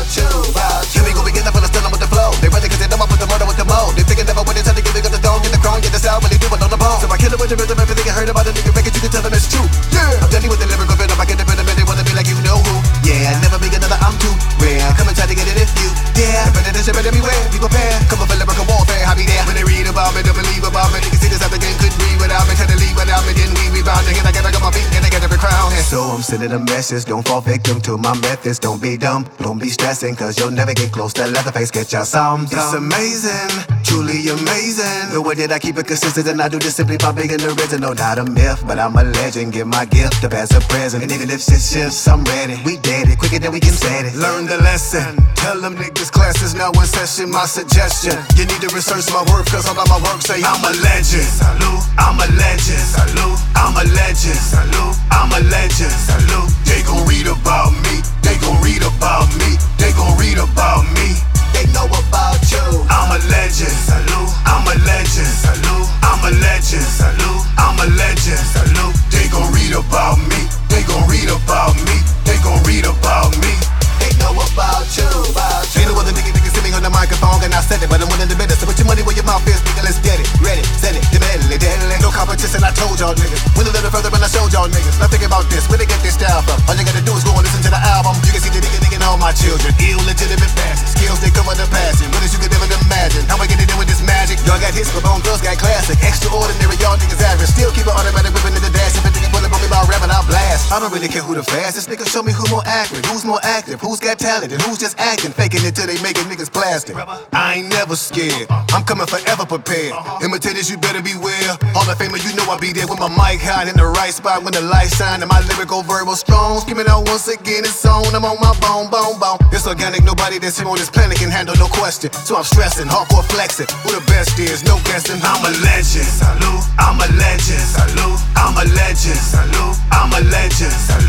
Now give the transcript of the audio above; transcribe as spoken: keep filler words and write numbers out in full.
you, about you. Here we go, we get up on the stunner with the flow. They ready cause they know I put the murder with the mold. They thinking never when they try to give me the throne. Get the crown, get the sound, when they do it on the bone. So I kill it with the rhythm, everything I heard about the nigga record, you can tell them it's true. Yeah, I'm deadly with the lyrical venom, I get the venom and they wanna be like you know who. Yeah, never be another, I'm too rare. Come and try to get it if you dare. The predators better beware, be prepared. Come up for lyrical warfare, I'll be there. When they read about me, don't believe about me. Niggas see this other game couldn't read without me. Try to leave without me, then we rebound. And I gotta get my feet, and I gotta be crowned. So I'm sending a message, don't fall victim to my methods. Don't be dumb, don't be stressing, cause you'll never get close to Leatherface. Get your some. It's amazing, truly amazing. The way that I keep it consistent, and I do this simply by being original. Not a myth, but I'm a legend. Give my gift up as a present. And even if shit shifts, I'm ready. We did it quicker than we can set it. Learn the lesson. Tell them niggas class is now in session. My suggestion, you need to research my work, cause all of my work say I'm a legend. Salute, I'm a legend. Salute, I'm a legend. Salute, I'm a legend. Salute, they gon' read about me. They gon' read about me. They gon' read about me. They know about you. I'm a legend. Salute, I'm a legend. Salute, I'm a legend. Salute, I'm a legend. Salute, they gon' read about me. They gon' read about me. They gon' read about me. They know about you, about you. Ain't no other nigga that can see me on the microphone, and I said it, but I'm willing to bet it. So put your money where your mouth is, nigga, let's get it. Ready, set it, deadly, deadly. No competition, I told y'all niggas. Went a little further when I showed y'all niggas. Now think about this, where they get this style from? All you gotta do is go and listen to the album. You can see the nigga thinking all my children. Ill, legitimate passion. Skills, they cover the passion. What is you could never imagine? How I get it in with this magic? Y'all got hits, but Bone Girls got classic. Extraordinary, y'all niggas average. Still keep it automatic, whipping in the dash. If a nigga pull up on me about rapping, I'll blast. I don't really care who the fastest. Niggas show me who more accurate, who's more active, who's got talent, and who's just acting, faking it till they making niggas plastic. I ain't never scared, I'm coming forever prepared. Imitators, you better beware. Hall of Famer, you know I be there with my mic high in the right spot when the light shine and my lyrical verbal strong. Screaming out once again, it's on. I'm on my bone, bone, bone. It's organic, nobody that's here on this planet can handle no question. So I'm stressing, hardcore flexing. Who the best is, no guessing. I'm a legend. Salute, I'm a legend. Salute, I'm a legend. Salute, I'm a legend. Salute.